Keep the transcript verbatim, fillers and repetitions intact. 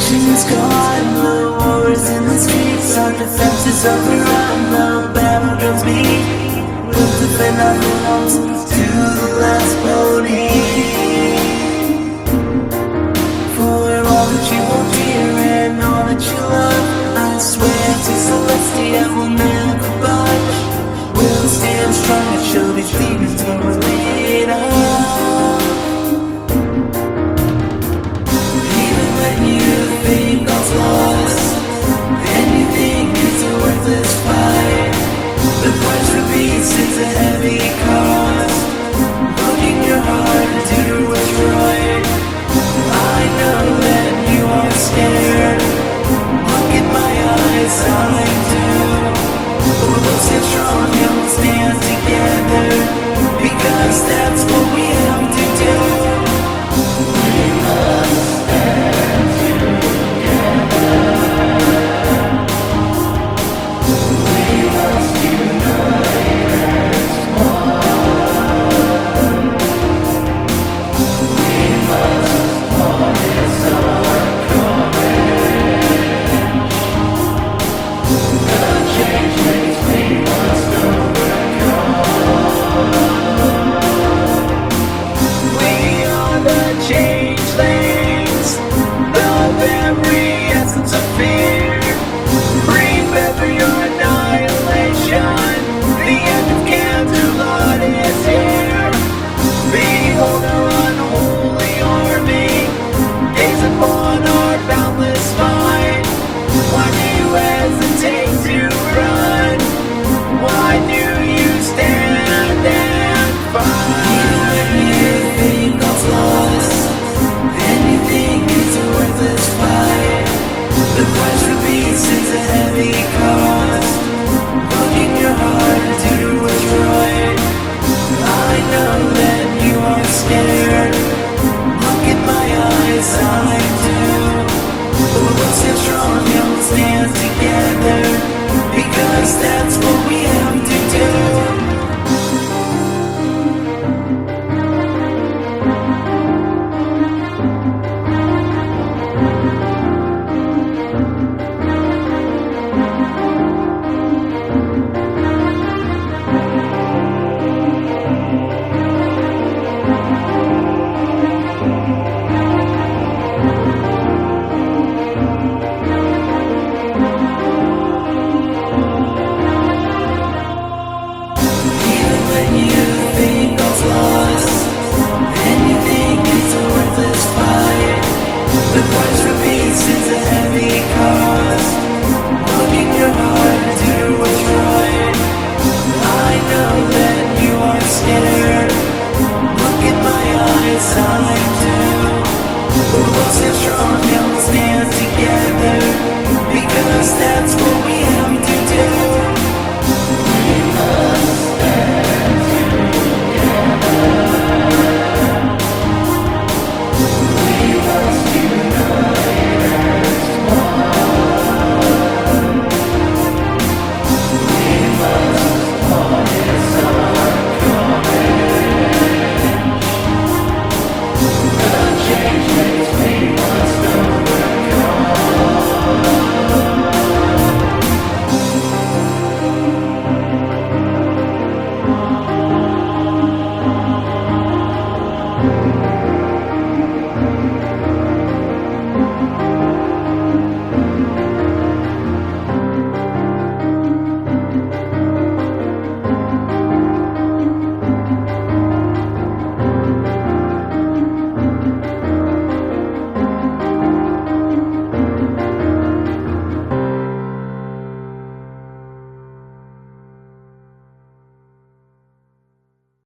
is gone, the wars in the streets, our defenses overrun, the battle drums beat. We'll defend our homes to the last pony. For all that you will fear and all that you love, I swear to Celestia will never budge. We'll stand strong and show these demons who were laid up. Even when you think all's lost, and you think it's a worthless fight,